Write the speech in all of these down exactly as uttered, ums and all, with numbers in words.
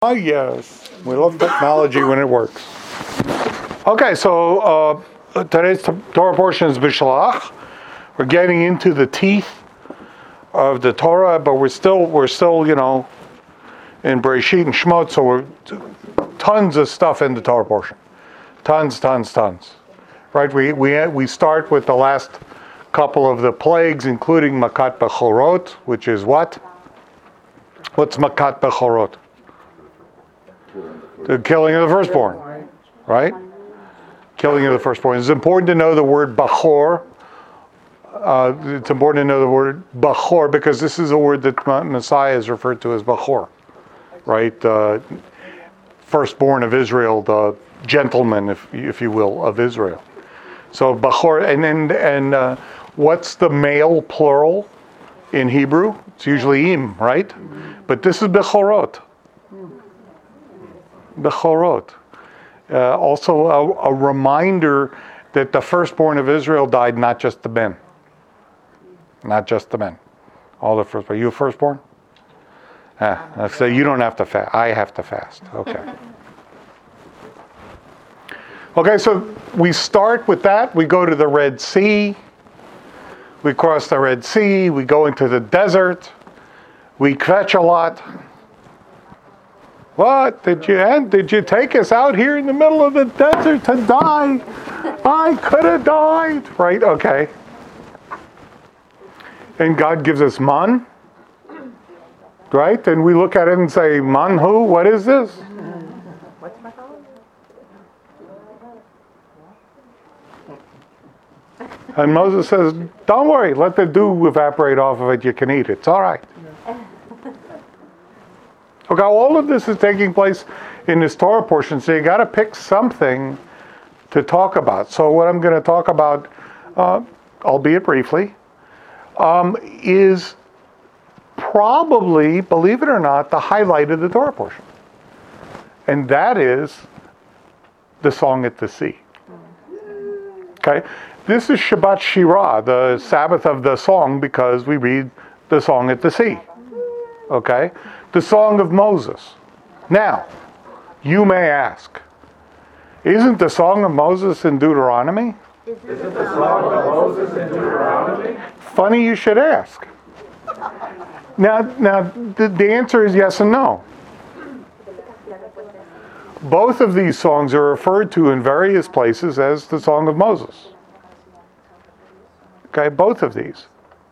Ah, yes. We love technology when it works. Okay, so uh, today's Torah portion is Bishlach. We're getting into the teeth of the Torah, but we're still, we're still, you know, in Bereshit and Shemot, so we're tons of stuff in the Torah portion. Tons, tons, tons. Right? We we we start with the last couple of the plagues, including Makat Bechorot, which is what? What's Makat Bechorot? The killing of the firstborn, right? Killing of the firstborn. It's important to know the word Bachor. Uh, it's important to know the word Bachor because this is a word that Messiah is referred to as Bachor, right? Uh, firstborn of Israel, the gentleman, if if you will, of Israel. So Bachor, and and and uh, what's the male plural in Hebrew? It's usually Im, right? But this is Bechorot. Bechorot. Uh, also a, a reminder that the firstborn of Israel died, not just the men. Not just the men. All the firstborn. Are you a firstborn? Ah, I say you don't have to fast. I have to fast. Okay. Okay, so we start with that. We go to the Red Sea. We cross the Red Sea. We go into the desert. We catch a lot. What? Did you did you take us out here in the middle of the desert to die? I could have died. Right? Okay. And God gives us man. Right? And we look at it and say, man who? What is this? What's my phone? And Moses says, don't worry, let the dew evaporate off of it, you can eat it. It's all right. Okay, all of this is taking place in this Torah portion, so you got to pick something to talk about. So what I'm going to talk about, uh, albeit briefly, um, is probably, believe it or not, the highlight of the Torah portion. And that is the song at the sea. Okay? This is Shabbat Shirah, the Sabbath of the song, because we read the song at the sea. Okay? The song of Moses. Now, you may ask, isn't the song of Moses in Deuteronomy? Isn't the song of Moses in Deuteronomy? Funny you should ask. Now, now the, the answer is yes and no. Both of these songs are referred to in various places as the Song of Moses. Okay, both of these.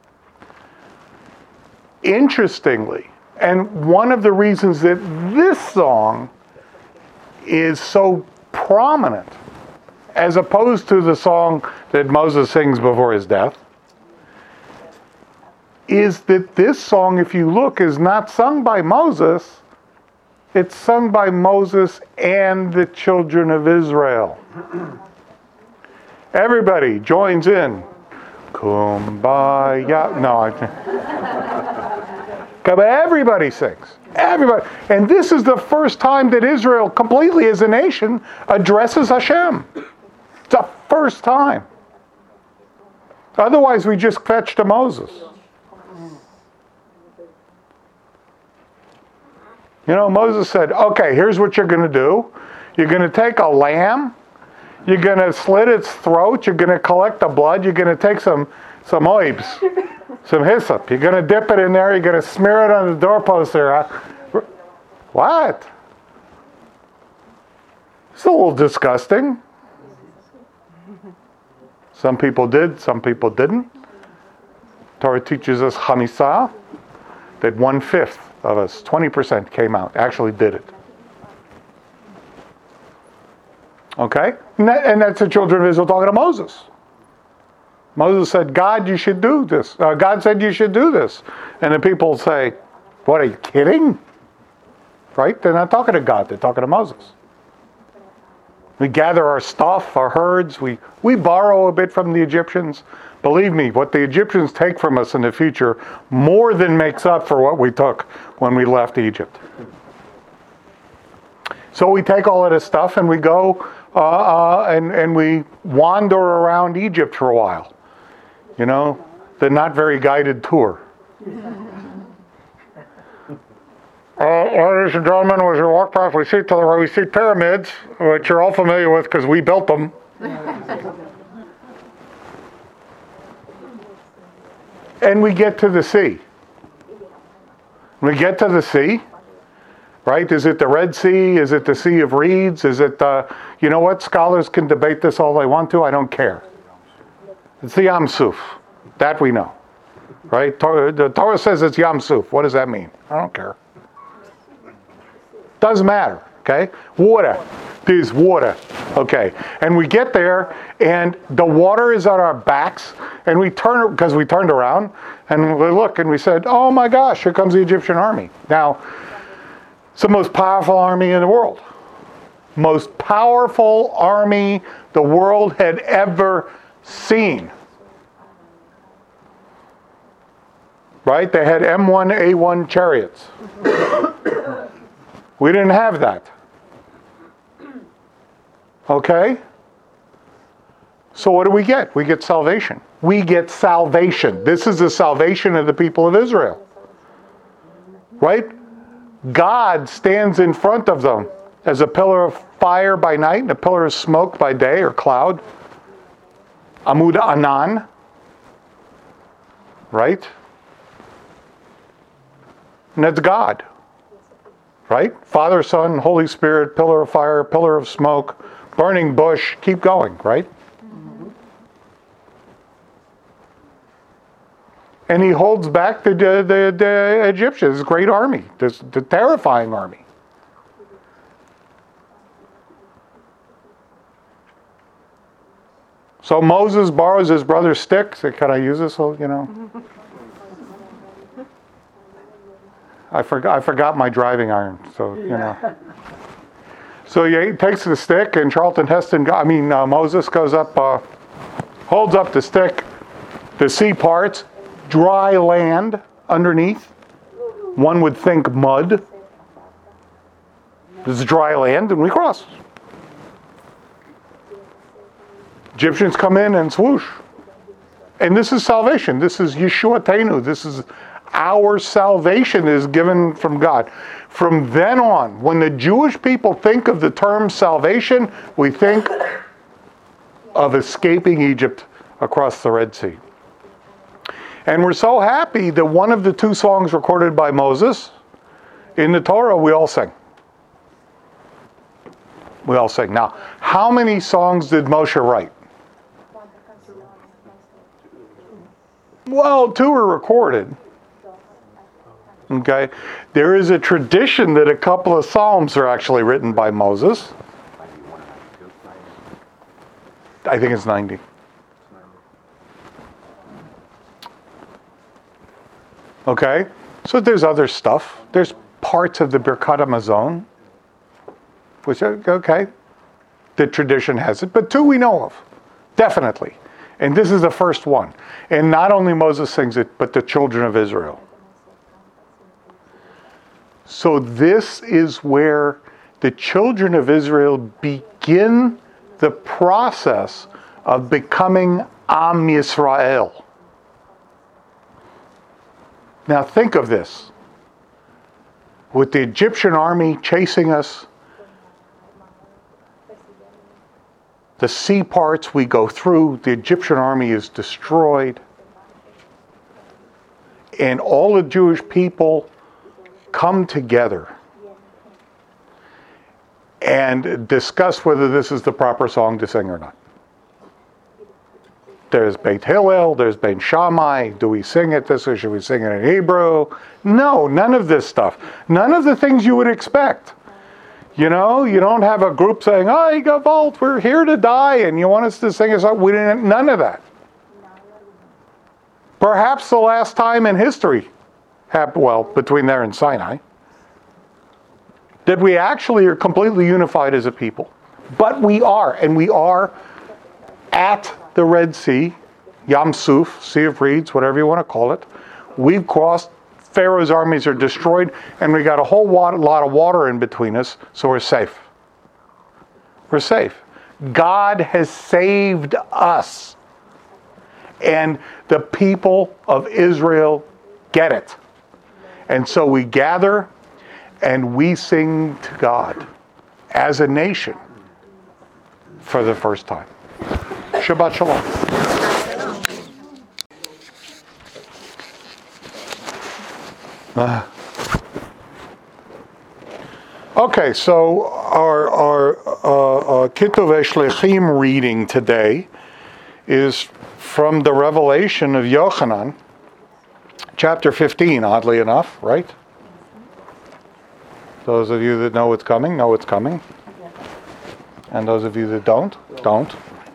Interestingly, and one of the reasons that this song is so prominent, as opposed to the song that Moses sings before his death, is that this song, if you look, is not sung by Moses. It's sung by Moses and the children of Israel. Everybody joins in. Kumbaya. No, I can't. Okay, but everybody sings. Everybody. And this is the first time that Israel, completely as a nation, addresses Hashem. It's the first time. Otherwise, we just fetch to Moses. You know, Moses said, okay, here's what you're going to do. You're going to take a lamb. You're going to slit its throat. You're going to collect the blood. You're going to take some, some oibs, some hyssop. You're going to dip it in there. You're going to smear it on the doorpost there. What? It's a little disgusting. Some people did, some people didn't. Torah teaches us Chamisah, that one-fifth of us, twenty percent came out, actually did it. Okay? And, that, and that's the children of Israel talking to Moses. Moses said, God, you should do this. Uh, God said you should do this. And the people say, what, are you kidding? Right? They're not talking to God, they're talking to Moses. We gather our stuff, our herds, we, we borrow a bit from the Egyptians. Believe me, what the Egyptians take from us in the future more than makes up for what we took when we left Egypt. So we take all of this stuff and we go uh, uh, and, and we wander around Egypt for a while. You know, the not very guided tour. Uh, ladies and gentlemen, as we walk past, we see to the right, we see pyramids, which you're all familiar with because we built them. And we get to the sea. We get to the sea, right? Is it the Red Sea? Is it the Sea of Reeds? Is it, uh, you know what? Scholars can debate this all they want to. I don't care. It's the Yam Suf. That we know, right? The Torah says it's Yam Suf. What does that mean? I don't care. Doesn't matter, okay? Water. There's water, okay? And we get there, and the water is on our backs, and we turn, because we turned around, and we look, and we said, oh my gosh, here comes the Egyptian army. Now, it's the most powerful army in the world. Most powerful army the world had ever seen. Right? They had M one A one chariots. We didn't have that. Okay? So what do we get? We get salvation. We get salvation. This is the salvation of the people of Israel. Right? God stands in front of them as a pillar of fire by night and a pillar of smoke by day, or cloud. Amud Anan. Right? And that's God. Right? Father, Son, Holy Spirit, pillar of fire, pillar of smoke, burning bush, keep going, right? Mm-hmm. And he holds back the, the, the, the Egyptians, this great army, this the terrifying army. So Moses borrows his brother's stick. So can I use this? So, you know. I forgot. I forgot my driving iron. So you know. So he takes the stick, and Charlton Heston. I mean uh, Moses goes up, uh, holds up the stick. The sea parts, dry land underneath. One would think mud. This is dry land, and we cross. Egyptians come in and swoosh. And this is salvation. This is Yeshua Teinu. This is our salvation is given from God. From then on, when the Jewish people think of the term salvation, we think of escaping Egypt across the Red Sea. And we're so happy that one of the two songs recorded by Moses in the Torah, we all sing. We all sing. Now, how many songs did Moshe write? Well, two were recorded. Okay. There is a tradition that a couple of Psalms are actually written by Moses. I think it's ninety. Okay. So there's other stuff. There's parts of the Birkat Hamazon, which, okay, the tradition has it. But two we know of, definitely. And this is the first one. And not only Moses sings it, but the children of Israel. So this is where the children of Israel begin the process of becoming Am Yisrael. Now think of this. With the Egyptian army chasing us, the sea parts we go through, the Egyptian army is destroyed. And all the Jewish people come together and discuss whether this is the proper song to sing or not. There's Beit Hillel, there's Ben Shammai. Do we sing it this way? Should we sing it in Hebrew? No, none of this stuff. None of the things you would expect. You know, you don't have a group saying, "Hey, Gavalt, we're here to die, and you want us to sing a song." We didn't. None of that. Perhaps the last time in history, well, between there and Sinai, that we actually are completely unified as a people. But we are, and we are at the Red Sea, Yam Suf, Sea of Reeds, whatever you want to call it. We've crossed. Pharaoh's armies are destroyed, and we got a whole lot of water in between us, so we're safe. We're safe. God has saved us. And the people of Israel get it. And so we gather, And we sing to God as a nation for the first time. Shabbat Shalom. Uh, okay, so our, our uh, uh, Ketuvei Shlichim reading today is from the Revelation of Yochanan, chapter fifteen, oddly enough, right? Those of you that know what's coming, know what's coming. And those of you that don't, don't.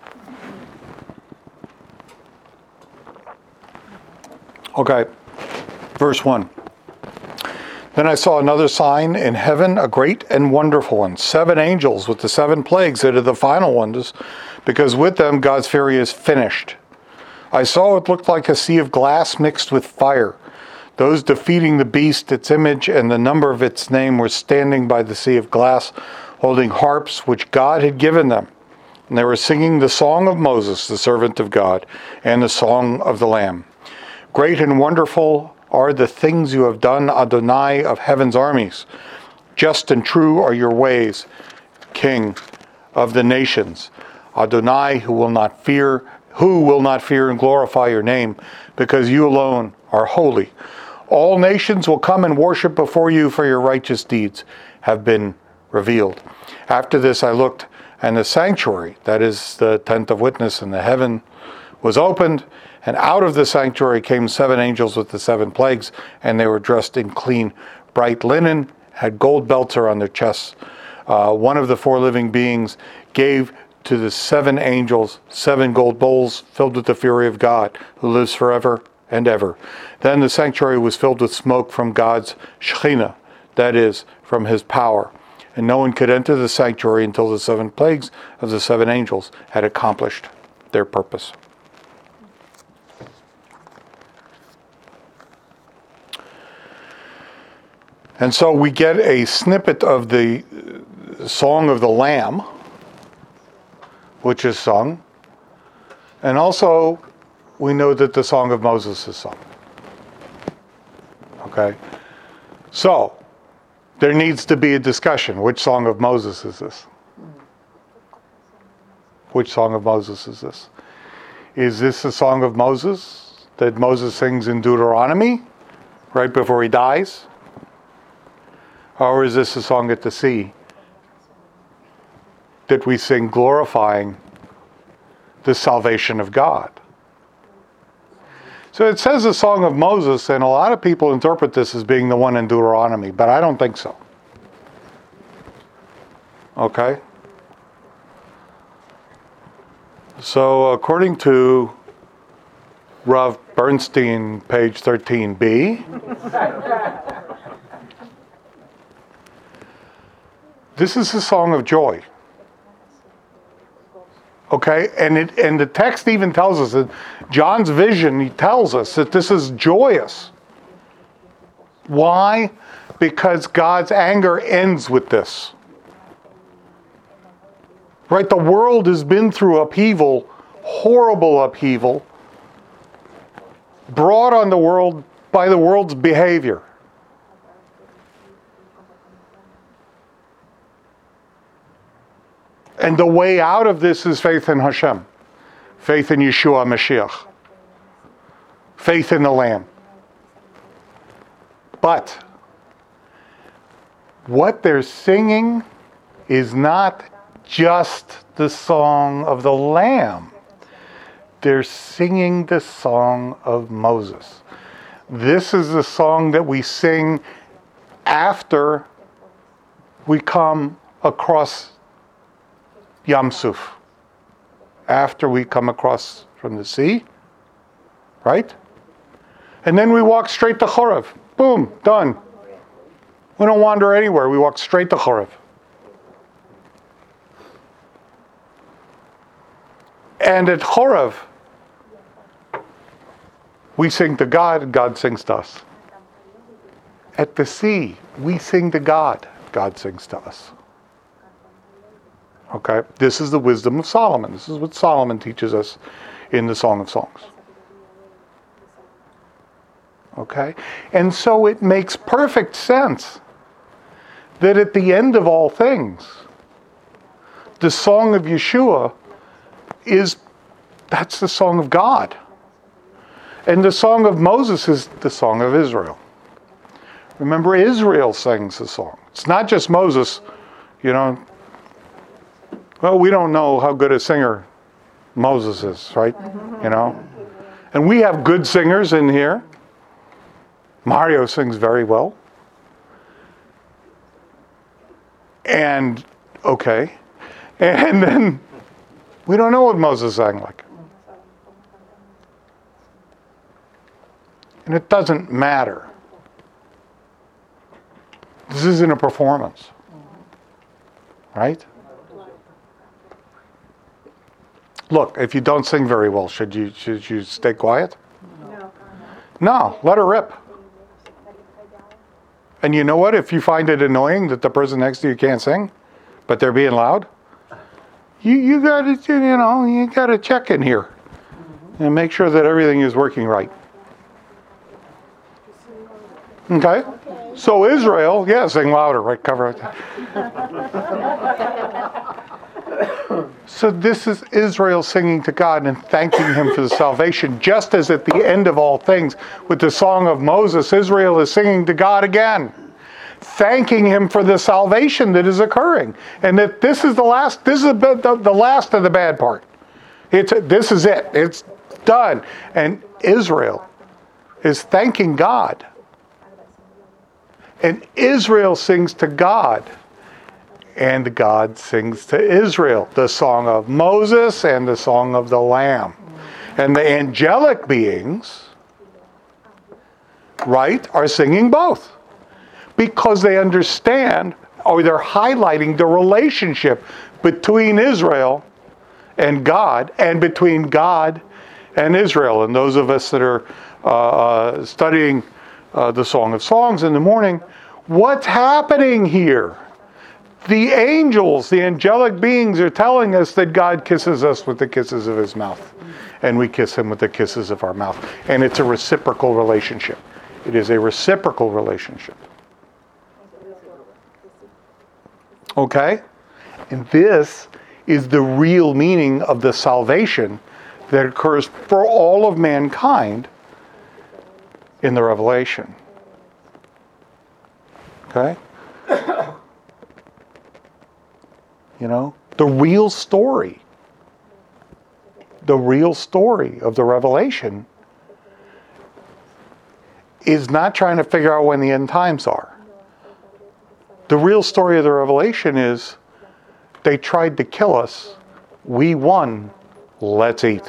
Okay, verse one. Then I saw another sign in heaven, a great and wonderful one. Seven angels with the seven plagues that are the final ones, because with them God's fury is finished. I saw it looked like a sea of glass mixed with fire. Those defeating the beast, its image, and the number of its name were standing by the sea of glass, holding harps which God had given them. And they were singing the song of Moses, the servant of God, and the song of the Lamb. Great and wonderful are the things you have done, Adonai of heaven's armies. Just and true are your ways, King of the nations. Adonai, who will not fear, who will not fear and glorify your name, because you alone are holy. All nations will come and worship before you, for your righteous deeds have been revealed. After this I looked, and the sanctuary, that is the tent of witness in the heaven, was opened, and out of the sanctuary came seven angels with the seven plagues, and they were dressed in clean, bright linen, had gold belts around their chests. Uh, one of the four living beings gave to the seven angels seven gold bowls filled with the fury of God, who lives forever and ever. Then the sanctuary was filled with smoke from God's Shekhinah, that is, from his power. And no one could enter the sanctuary until the seven plagues of the seven angels had accomplished their purpose. And so we get a snippet of the Song of the Lamb, which is sung. And also, we know that the Song of Moses is sung. Okay? So, there needs to be a discussion. Which Song of Moses is this? Which Song of Moses is this? Is this the Song of Moses that Moses sings in Deuteronomy, right before he dies? Or is this a song at the sea that we sing glorifying the salvation of God? So it says the Song of Moses, and a lot of people interpret this as being the one in Deuteronomy, but I don't think so. Okay? So according to Rav Bernstein, page thirteen b, this is a song of joy. Okay, and it and the text even tells us that John's vision, he tells us that this is joyous. Why? Because God's anger ends with this. Right, the world has been through upheaval, horrible upheaval, brought on the world by the world's behavior. And the way out of this is faith in Hashem, faith in Yeshua Mashiach, faith in the Lamb. But what they're singing is not just the song of the Lamb. They're singing the song of Moses. This is the song that we sing after we come across Yam Suf, after we come across from the sea, right? And then we walk straight to Chorev. Boom, done. We don't wander anywhere. We walk straight to Chorev. And at Chorev, we sing to God, and God sings to us. At the sea, we sing to God, God sings to us. Okay, this is the wisdom of Solomon. This is what Solomon teaches us in the Song of Songs. Okay, and so it makes perfect sense that at the end of all things, the song of Yeshua is, that's the song of God. And the song of Moses is the song of Israel. Remember, Israel sings the song. It's not just Moses, you know. Well, we don't know how good a singer Moses is, right? You know. And we have good singers in here. Mario sings very well. And, okay. And then we don't know what Moses sang like. And it doesn't matter. This isn't a performance. Right? Look, if you don't sing very well, should you should you stay quiet? No. No, let her rip. And you know what? If you find it annoying that the person next to you can't sing, but they're being loud, you you got to you know you got to check in here and make sure that everything is working right. Okay. So Israel, yeah, sing louder, right? Cover it. So this is Israel singing to God and thanking Him for the salvation, just as at the end of all things, with the song of Moses, Israel is singing to God again, thanking Him for the salvation that is occurring, and that this is the last. This is the, the last of the bad part. It's this is it. It's done, and Israel is thanking God, and Israel sings to God. And God sings to Israel the song of Moses and the song of the Lamb. And the angelic beings, right, are singing both. Because they understand, or they're highlighting the relationship between Israel and God, and between God and Israel. And those of us that are uh, studying uh, the Song of Songs in the morning, what's happening here? The angels, the angelic beings, are telling us that God kisses us with the kisses of His mouth. And we kiss Him with the kisses of our mouth. And it's a reciprocal relationship. It is a reciprocal relationship. Okay? And this is the real meaning of the salvation that occurs for all of mankind in the Revelation. Okay? You know, the real story, the real story of the Revelation is not trying to figure out when the end times are. The real story of the Revelation is they tried to kill us. We won. Let's eat.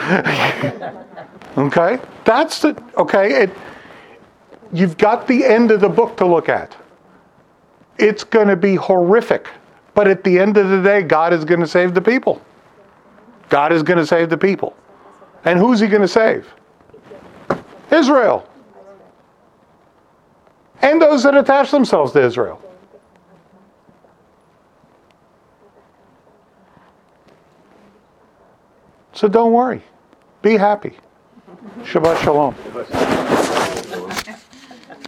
Okay? That's the, okay, it, you've got the end of the book to look at. It's going to be horrific. But at the end of the day, God is going to save the people. God is going to save the people. And who's He going to save? Israel. And those that attach themselves to Israel. So don't worry. Be happy. Shabbat Shalom.